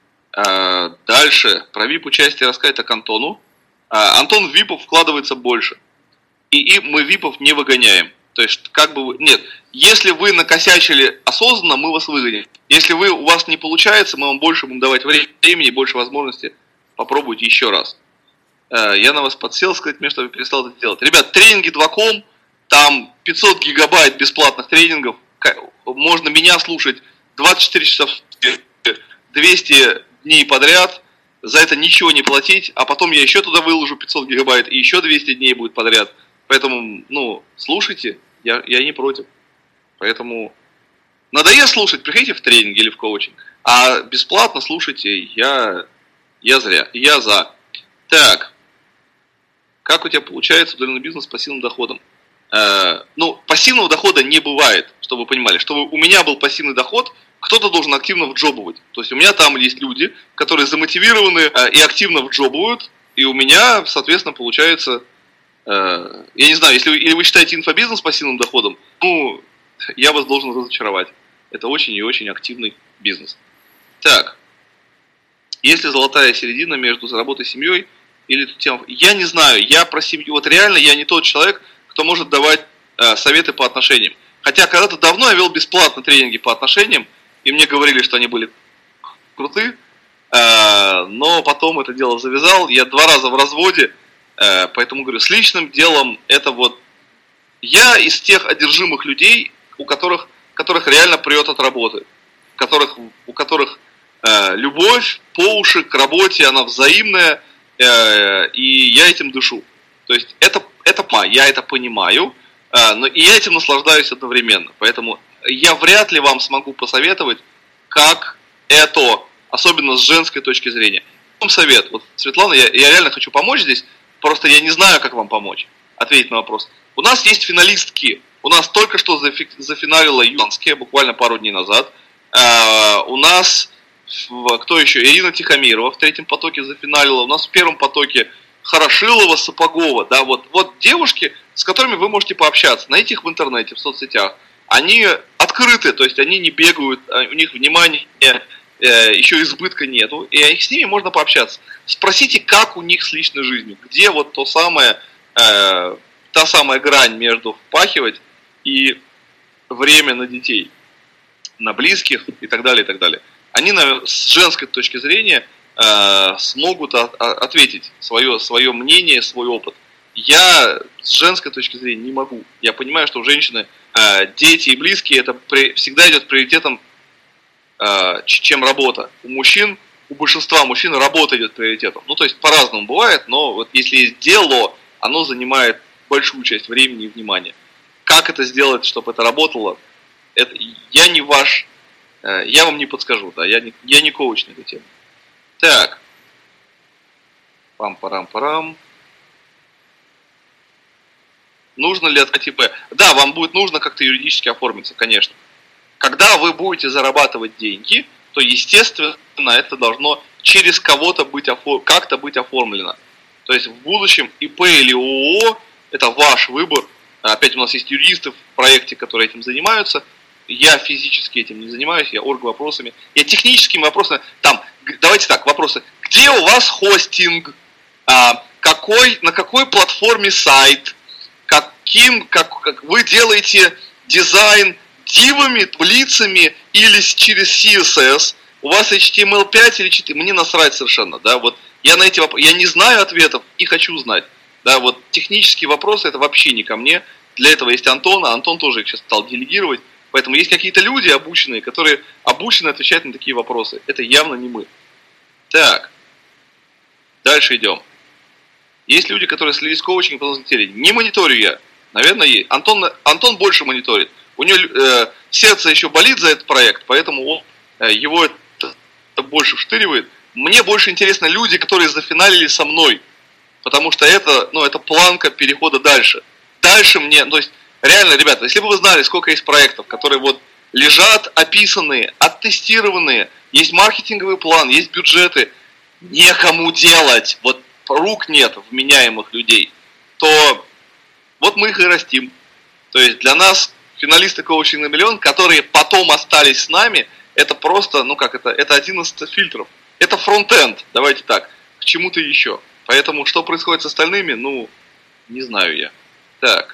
Дальше, про вип-участие рассказать к Антону. Антон в випов вкладывается больше, и, и мы випов не выгоняем. То есть, как бы вы... Нет, если вы накосячили осознанно, мы вас выгоним. Если вы, у вас не получается, мы вам больше будем давать времени и больше возможности попробовать еще раз. Я на вас подсел, сказать мне, чтобы я перестал это делать. Ребят, тренинги два точка ком, там пятьсот гигабайт бесплатных тренингов, можно меня слушать двадцать четыре часа в сутки, двести дней подряд, за это ничего не платить, а потом я еще туда выложу пятьсот гигабайт, и еще двести дней будет подряд. Поэтому, ну, слушайте, я, я не против. Поэтому надоест слушать, приходите в тренинг или в коучинг, а бесплатно слушайте, я, я зря, я за. Так, как у тебя получается удаленный бизнес с пассивным доходом? Э, ну, пассивного дохода не бывает, чтобы вы понимали. Чтобы у меня был пассивный доход, кто-то должен активно вджобывать. То есть у меня там есть люди, которые замотивированы э, и активно вджобывают, и у меня, соответственно, получается, э, я не знаю, если вы, или вы считаете инфобизнес пассивным доходом, ну, я вас должен разочаровать. Это очень и очень активный бизнес. Так, есть ли золотая середина между заработой семьей или тем? Я не знаю, я про семью, вот реально я не тот человек, кто может давать э, советы по отношениям. Хотя когда-то давно я вел бесплатно тренинги по отношениям, и мне говорили, что они были крутые, э, но потом это дело завязал. Я два раза в разводе, э, поэтому говорю, с личным делом это вот... Я из тех одержимых людей, у которых, которых реально прет от работы, которых, у которых э, любовь по уши к работе, она взаимная, э, и я этим дышу. То есть это, это я это понимаю, э, но и я этим наслаждаюсь одновременно. Поэтому я вряд ли вам смогу посоветовать, как это, особенно с женской точки зрения. Вам совет. Вот, Светлана, я, я реально хочу помочь здесь, просто я не знаю, как вам помочь. Ответить на вопрос. У нас есть финалистки. У нас только что зафи, зафиналила Юланская, буквально пару дней назад. Э, у нас, кто еще? Ирина Тихомирова в третьем потоке зафиналила. У нас в первом потоке Хорошилова, Сапогова. Да, вот, вот девушки, с которыми вы можете пообщаться. Найти их в интернете, в соцсетях. Они открыты, то есть они не бегают, у них внимания э, еще избытка нету. И с ними можно пообщаться. Спросите, как у них с личной жизнью. Где вот то самое... Э, та самая грань между впахивать и время на детей, на близких и так далее, и так далее. Они, наверное, с женской точки зрения э, смогут от, ответить свое, свое мнение, свой опыт. Я с женской точки зрения не могу. Я понимаю, что у женщины э, дети и близкие, это при, всегда идет приоритетом, э, чем работа. У мужчин, у большинства мужчин работа идет приоритетом. Ну, то есть по-разному бывает, но вот если есть дело, оно занимает большую часть времени и внимания. Как это сделать, чтобы это работало, это, я не ваш, э, я вам не подскажу, да, я не, я не коуч на эту тему. Так. Пам-парам-парам. Нужно ли открыть ИП? Да, вам будет нужно как-то юридически оформиться, конечно. Когда вы будете зарабатывать деньги, то, естественно, это должно через кого-то быть оформ... как-то быть оформлено. То есть в будущем ИП или ООО это ваш выбор. Опять у нас есть юристы в проекте, которые этим занимаются. Я физически этим не занимаюсь, я орг вопросами. Я техническими вопросами. Там, давайте так, вопросы. Где у вас хостинг? А, какой, на какой платформе сайт? Каким, как, как вы делаете дизайн дивами, таблицами или через си эс эс? У вас эйч ти эм эл пять или четыре? Мне насрать совершенно. Да? Вот я на эти вопросы, я не знаю ответов и хочу знать. Да, вот технические вопросы это вообще не ко мне. Для этого есть Антон, а Антон тоже их сейчас стал делегировать. Поэтому есть какие-то люди обученные, которые обучены отвечать на такие вопросы. Это явно не мы. Так, дальше идем. Есть люди, которые слились с коучингом, потом взлетели. Не мониторю я. Наверное, есть. Антон, Антон больше мониторит. У него э, сердце еще болит за этот проект, поэтому он, э, его это, это больше вштыривает. Мне больше интересны люди, которые зафиналили со мной. Потому что это, ну, это планка перехода дальше. Дальше мне, то есть, реально, ребята, если бы вы знали, сколько есть проектов, которые вот лежат описанные, оттестированные, есть маркетинговый план, есть бюджеты, некому делать, вот рук нет вменяемых людей, то вот мы их и растим. То есть для нас финалисты коучинг на миллион, которые потом остались с нами, это просто, ну как это, это один из фильтров. Это фронт-энд, давайте так, к чему-то еще. Поэтому, что происходит с остальными, ну, не знаю я. Так.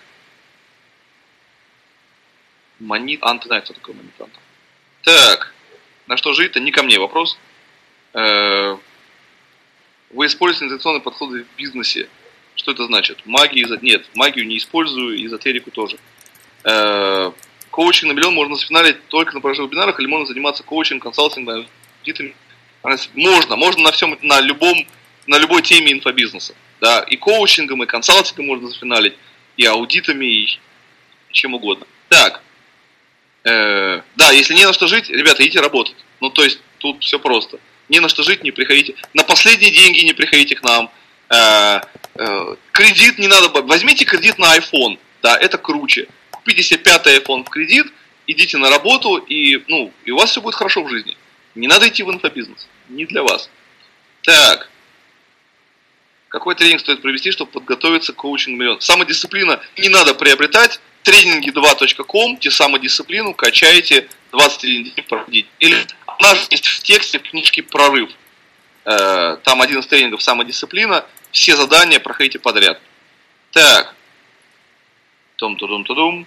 Монит... А, ты знаешь, кто такой монит, Антон. Так. На что жить-то? Не ко мне вопрос. Вы используете интеграционные подходы в бизнесе. Что это значит? Магии, нет, магию не использую, эзотерику тоже. Э, коучинг на миллион можно зафиналить только на продажных вебинарах, или можно заниматься коучингом, консалтингом, аудитами. Можно, можно на всем, на любом, на любой теме инфобизнеса. Да, и коучингом, и консалтингом можно зафиналить, и аудитами, и чем угодно. Так, э, да, если не на что жить, ребята, идите работать. Ну, то есть, тут все просто. Не на что жить, не приходите. На последние деньги не приходите к нам. Э, э, кредит не надо. Возьмите кредит на iPhone. Да, это круче. Купите себе пятый iPhone в кредит, идите на работу, и, ну, и у вас все будет хорошо в жизни. Не надо идти в инфобизнес. Не для вас. Так. Какой тренинг стоит провести, чтобы подготовиться к коучингу миллион? Самодисциплина не надо приобретать. тренинги два точка ком, те самодисциплину качаете, двадцать один день проводить. Или у нас есть в тексте в книжке «Прорыв». Там один из тренингов самодисциплина. Все задания проходите подряд. Так. Том-тудум-тудум.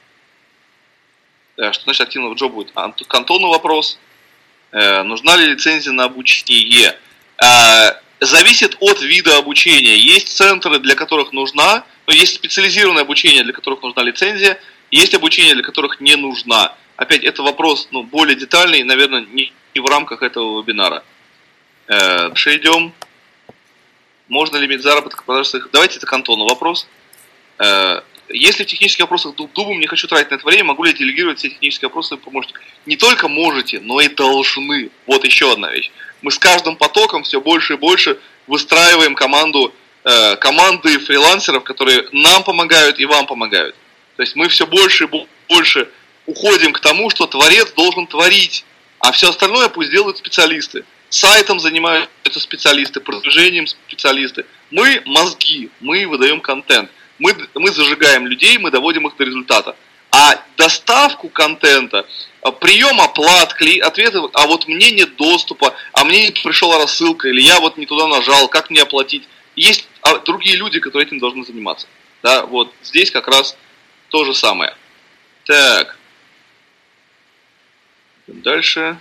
Что значит активно в джоб будет? К Антону вопрос. Нужна ли лицензия на обучение? Зависит от вида обучения. Есть центры, для которых нужна, но есть специализированное обучение, для которых нужна лицензия, есть обучение, для которых не нужна. Опять, это вопрос, ну, более детальный, наверное, не, не в рамках этого вебинара. Э, дальше идем. Можно ли иметь заработок? Давайте это к Антону вопрос. Э, если в технических вопросах дубом не хочу тратить на это время, могу ли я делегировать все технические вопросы помощнику? Не только можете, но и должны. Вот еще одна вещь. Мы с каждым потоком все больше и больше выстраиваем команду, э, команды фрилансеров, которые нам помогают и вам помогают. То есть мы все больше и больше уходим к тому, что творец должен творить, а все остальное пусть делают специалисты. Сайтом занимаются специалисты, продвижением специалисты. Мы мозги, мы выдаем контент, мы, мы зажигаем людей, мы доводим их до результата. А доставку контента, прием оплат, ответы, а вот мне нет доступа, а мне не пришла рассылка, или я вот не туда нажал, как мне оплатить. Есть другие люди, которые этим должны заниматься. Да, вот здесь как раз то же самое. Так. Дальше.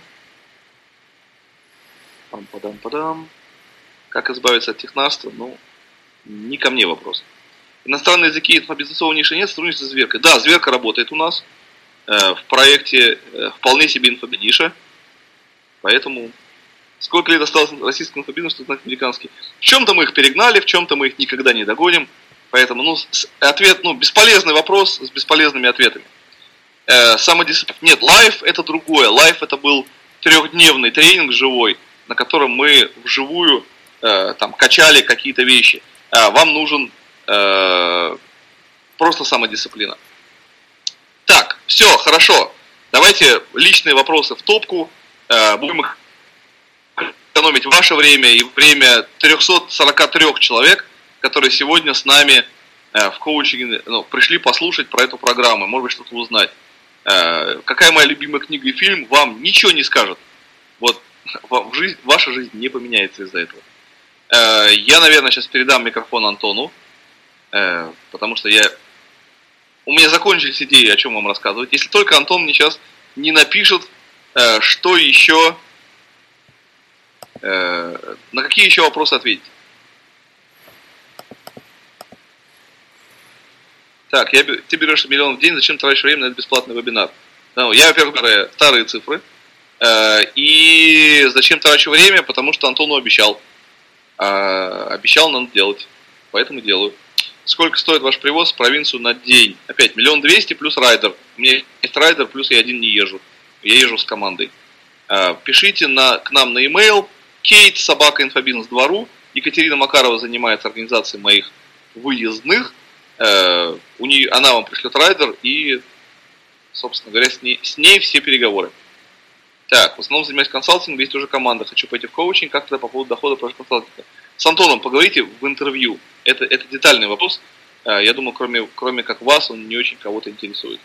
Пам-падам-падам. Как избавиться от технарства? Ну, не ко мне вопрос. Иностранные языки инфобизнесовой ниши нет, сотрудничество с Зверкой. Да, Зверка работает у нас. Э, в проекте э, вполне себе инфобиниша. Поэтому сколько лет осталось российскому инфобизнесу, чтобы знать американский. В чем-то мы их перегнали, в чем-то мы их никогда не догоним. Поэтому, ну, ответ, ну, бесполезный вопрос с бесполезными ответами. Э, самодисциплина. Нет, лайф это другое. Лайф это был трехдневный тренинг живой, на котором мы вживую э, там, качали какие-то вещи. Э, вам нужен э, просто самодисциплина. Так, все, хорошо. Давайте личные вопросы в топку. Э, будем экономить ваше время и время триста сорок три человек, которые сегодня с нами э, в коучинге, ну, пришли послушать про эту программу, может быть, что-то узнать. Э, какая моя любимая книга и фильм, вам ничего не скажет. Вот в жизнь, ваша жизнь не поменяется из-за этого. Э, я, наверное, сейчас передам микрофон Антону, э, потому что я... у меня закончились идеи, о чем вам рассказывать. Если только Антон мне сейчас не напишет, э, что еще, э, на какие еще вопросы ответить. Так, я, ты берешь миллион в день, зачем тратишь время на этот бесплатный вебинар? Ну, я, во-первых, беру старые цифры. Э, и зачем трачу время? Потому что Антону обещал. Э, обещал, надо делать. Поэтому делаю. Сколько стоит ваш привоз в провинцию на день? Опять, миллион двести плюс райдер. У меня есть райдер, плюс я один не езжу. Я езжу с командой. Э, пишите на, к нам на e-mail кейт собака инфобизнес два точка ру. Екатерина Макарова занимается организацией моих выездных. Uh, у нее, она вам пришлет райдер и, собственно говоря, с ней, с ней все переговоры. Так, в основном занимаюсь консалтингом, есть уже команда, хочу пойти в коучинг, как тогда по поводу дохода про консалтинга? С Антоном поговорите в интервью, это, это детальный вопрос, uh, я думаю, кроме, кроме как вас, он не очень кого-то интересует.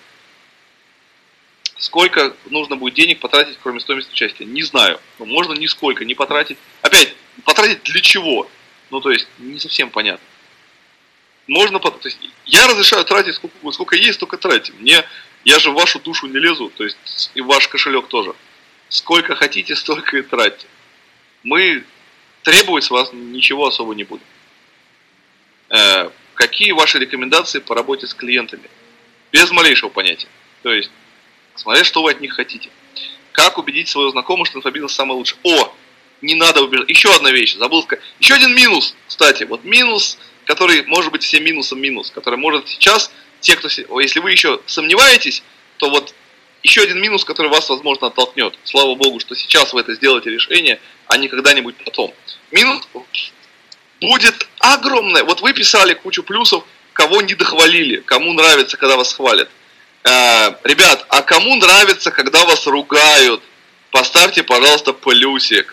Сколько нужно будет денег потратить, кроме стоимости участия? Не знаю, но можно нисколько не потратить. Опять, потратить для чего? Ну, то есть, не совсем понятно. Можно, то есть, я разрешаю тратить сколько, сколько есть, столько тратить. Мне, я же в вашу душу не лезу, то есть и в ваш кошелек тоже. Сколько хотите, столько и тратьте. Мы требовать с вас ничего особо не будем. Э, какие ваши рекомендации по работе с клиентами? Без малейшего понятия. То есть, смотря что вы от них хотите. Как убедить своего знакомого, что инфобизнес самый лучший? О, не надо убеждать. Еще одна вещь, забыл сказать. Еще один минус, кстати. Вот минус, который может быть всем минусом минус. Который может сейчас, те, кто, если вы еще сомневаетесь, то вот еще один минус, который вас, возможно, оттолкнет. Слава Богу, что сейчас вы это сделаете решение, а не когда-нибудь потом. Минус будет огромное. Вот вы писали кучу плюсов, кого не дохвалили, кому нравится, когда вас хвалят. Э, ребят, а кому нравится, когда вас ругают? Поставьте, пожалуйста, плюсик.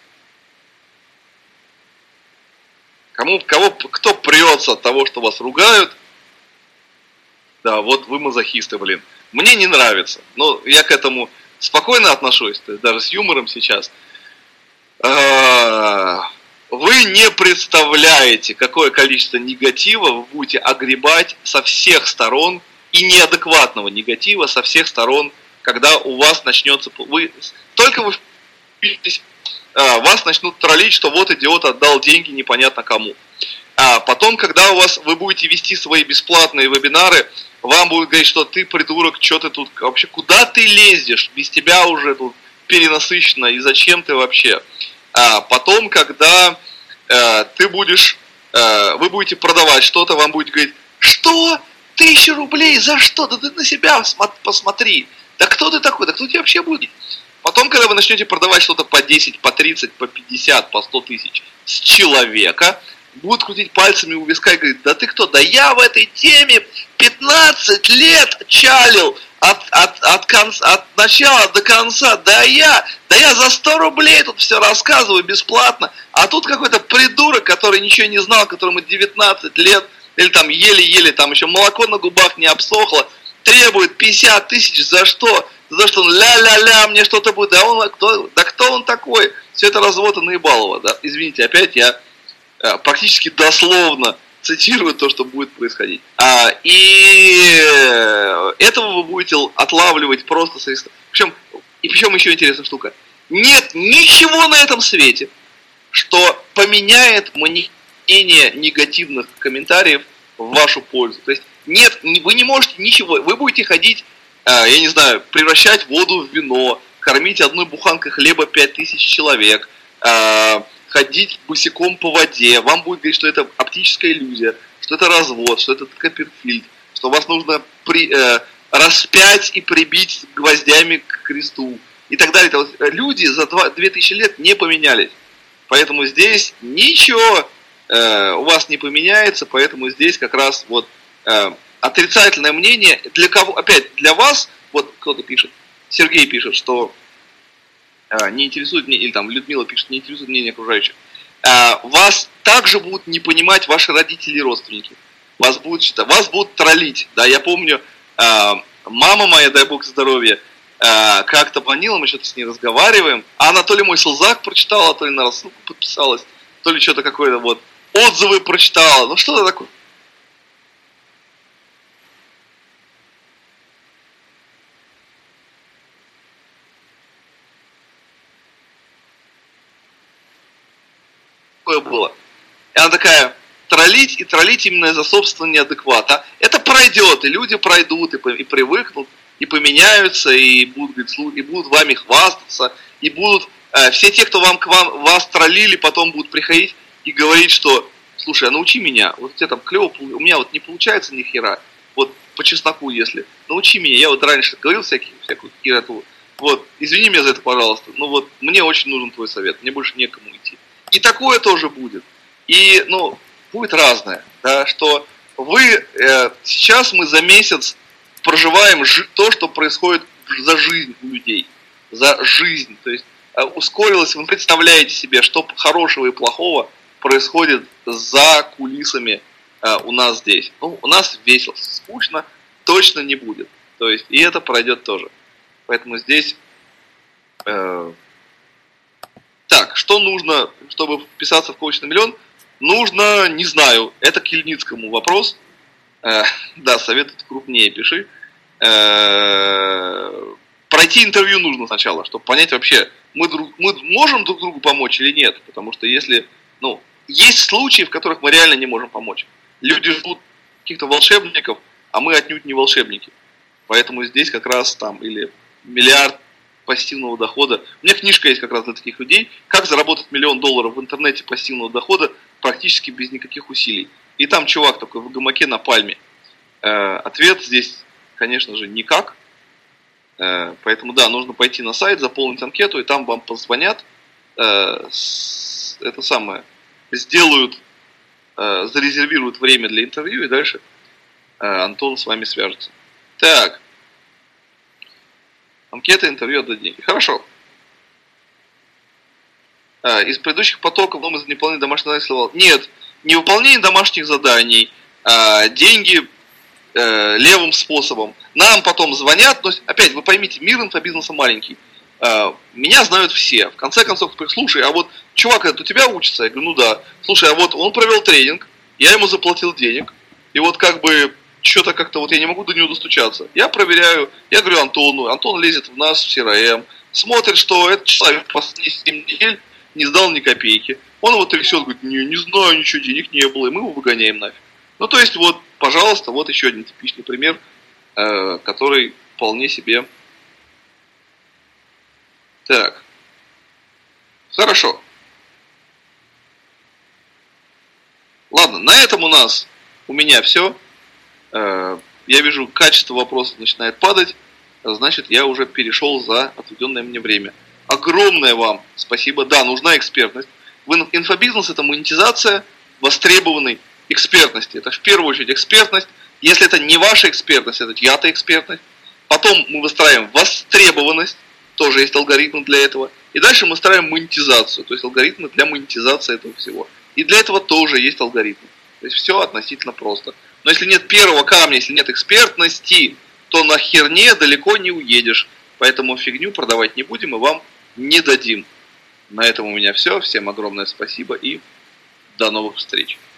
Кому, кого, кто прется от того, что вас ругают? Да, вот вы мазохисты, блин. Мне не нравится. Но я к этому спокойно отношусь, то есть даже с юмором сейчас. Вы не представляете, какое количество негатива вы будете огребать со всех сторон, и неадекватного негатива со всех сторон, когда у вас начнется... Вы, только вы впишетесь, вас начнут троллить, что вот идиот отдал деньги непонятно кому. А потом, когда у вас, вы будете вести свои бесплатные вебинары, вам будут говорить, что ты придурок, что ты тут вообще, куда ты лезешь, без тебя уже тут перенасыщенно, и зачем ты вообще? А потом, когда э, ты будешь, э, вы будете продавать что-то, вам будет говорить, что? Тысяча рублей, за что? Да ты на себя посмотри. Да кто ты такой? Да кто тебе вообще будет? Потом, когда вы начнете продавать что-то по десять, по тридцать, по пятьдесят, по сто тысяч с человека, будут крутить пальцами у виска и говорить, да ты кто? Да я в этой теме пятнадцать лет чалил от, от, от, конца, от начала до конца. Да я, да я за сто рублей тут все рассказываю бесплатно. А тут какой-то придурок, который ничего не знал, которому девятнадцать лет, или там еле-еле, там еще молоко на губах не обсохло, требует пятьдесят тысяч, за что? За что он ля-ля-ля, мне что-то будет, да он кто, да кто он такой? Все это развод и наебалово, да? Извините, опять я э, практически дословно цитирую то, что будет происходить. А, и этого вы будете отлавливать просто средства. Причем, и причем еще интересная штука. Нет ничего на этом свете, что поменяет мнение негативных комментариев в вашу пользу. То есть нет, вы не можете ничего, вы будете ходить, я не знаю, превращать воду в вино, кормить одной буханкой хлеба пять тысяч человек, ходить босиком по воде, вам будет говорить, что это оптическая иллюзия, что это развод, что это Копперфильд, что вас нужно при, э, распять и прибить гвоздями к кресту и так далее. Вот люди за две тысячи лет не поменялись, поэтому здесь ничего э, у вас не поменяется, поэтому здесь как раз вот э, отрицательное мнение для кого, опять для вас, вот кто-то пишет, Сергей пишет, что не интересует мне, или там Людмила пишет, не интересует мнение окружающих. Вас также будут не понимать ваши родители и родственники. Вас будут считать, вас будут троллить. Да, я помню, мама моя, дай бог здоровья, как-то звонила, мы что-то с ней разговариваем, а она то ли мой Сылзак прочитала, то ли на рассылку подписалась, то ли что-то какое-то вот, отзывы прочитала, ну что-то такое. Было. И она такая, троллить и троллить именно из-за собственного неадеквата. Это пройдет, и люди пройдут, и, и привыкнут, и поменяются, и будут, и будут вами хвастаться, и будут, э, все те, кто вам, к вам, вас троллили, потом будут приходить и говорить, что, слушай, а научи меня, вот у тебя там клево, у меня вот не получается ни хера, вот по чесноку, если, научи меня, я вот раньше говорил всякие, всякую хероту, вот, извини меня за это, пожалуйста, но вот мне очень нужен твой совет, мне больше некому идти. И такое тоже будет. И, ну, будет разное, да, что вы, э, сейчас мы за месяц проживаем жи- то, что происходит за жизнь у людей, за жизнь, то есть э, ускорилось, вы представляете себе, что хорошего и плохого происходит за кулисами э, у нас здесь. Ну, у нас весело, скучно точно не будет, то есть и это пройдет тоже. Поэтому здесь... Э, Так, что нужно, чтобы вписаться в коуч на миллион? Нужно, не знаю, это к Ельницкому вопрос. Э, да, советую крупнее пиши. Э, пройти интервью нужно сначала, чтобы понять вообще, мы, друг, мы можем друг другу помочь или нет. Потому что если, ну, есть случаи, в которых мы реально не можем помочь. Люди ждут каких-то волшебников, а мы отнюдь не волшебники. Поэтому здесь как раз там или миллиард пассивного дохода. У меня книжка есть как раз для таких людей. Как заработать миллион долларов в интернете пассивного дохода практически без никаких усилий. И там чувак такой в гамаке на пальме. Э, ответ здесь, конечно же, никак. Э, поэтому да, нужно пойти на сайт, заполнить анкету, и там вам позвонят. Э, с, это самое. Сделают, э, зарезервируют время для интервью, и дальше э, Антон с вами свяжется. Так. Анкета, интервью, отдать деньги. Хорошо. А, из предыдущих потоков вам из невыполнения домашних заданий следовало. Нет, не выполнение домашних заданий, а деньги э, левым способом. Нам потом звонят, но опять, вы поймите, мир инфобизнеса маленький. А, меня знают все. В конце концов, слушай, а вот чувак этот у тебя учится? Я говорю, ну да. Слушай, а вот он провел тренинг, я ему заплатил денег, и вот как бы что-то как-то вот я не могу до него достучаться. Я проверяю, я говорю Антону, Антон лезет в нас в си эр эм, смотрит, что этот человек последние семь недель не сдал ни копейки. Он его трясет, говорит, не, не знаю, ничего, денег не было, и мы его выгоняем нафиг. Ну, то есть, вот, пожалуйста, вот еще один типичный пример, э, который вполне себе... Так. Хорошо. Ладно, на этом у нас, у меня все. Я вижу, качество вопросов начинает падать, значит, я уже перешел за отведенное мне время. Огромное вам спасибо. Да, нужна экспертность. Инфобизнес – это монетизация востребованной экспертности. Это в первую очередь экспертность. Если это не ваша экспертность, это чья-то экспертность. Потом мы выстраиваем востребованность, тоже есть алгоритмы для этого. И дальше мы выстраиваем монетизацию, то есть алгоритмы для монетизации этого всего. И для этого тоже есть алгоритмы. То есть все относительно просто. Но если нет первого камня, если нет экспертности, то на херне далеко не уедешь. Поэтому фигню продавать не будем и вам не дадим. На этом у меня все. Всем огромное спасибо и до новых встреч.